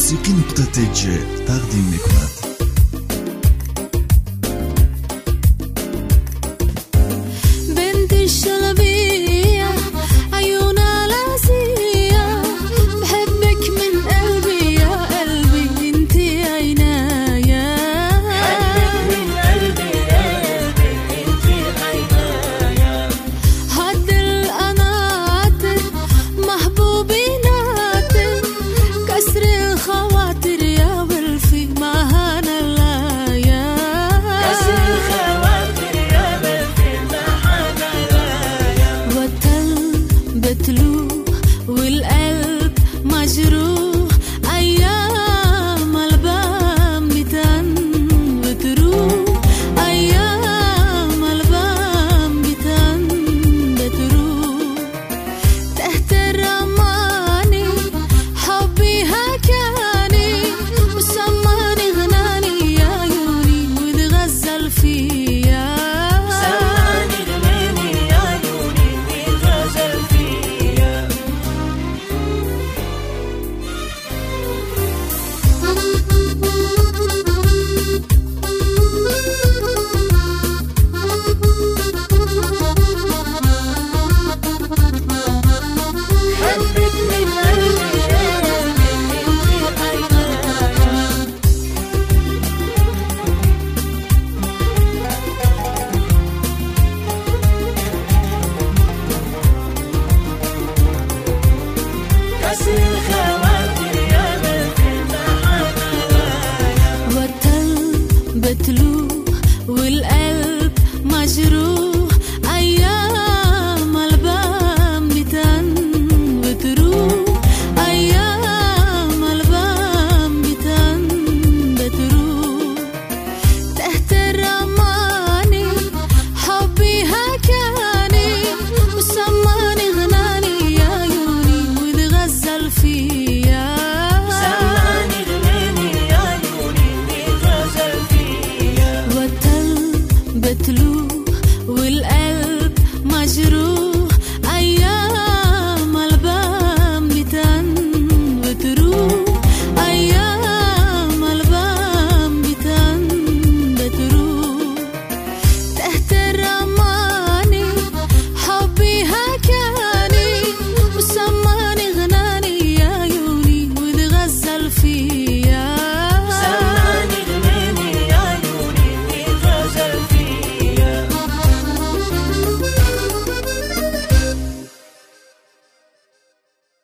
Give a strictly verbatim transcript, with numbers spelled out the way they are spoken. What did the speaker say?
موسیقی نقطه تی جی تقدیم میکند. والقلب مجروح أيام البام بتن بتروح أيام البام بتن بتروح تحت الرماني حبي هكاني وسماني غناني يا عيوني وتغزل فيا سماني غناني يا عيوني وتغزل فيا بتلوح والقلب مجروح أيام البام بتن بتروح أيام البام بتن بتروح تحت الرماني حبي هكاني وسماني غناني يا عيوني وتغزل فيا سماني غناني يا عيوني وتغزل فيا بتلوح والقلب مجروح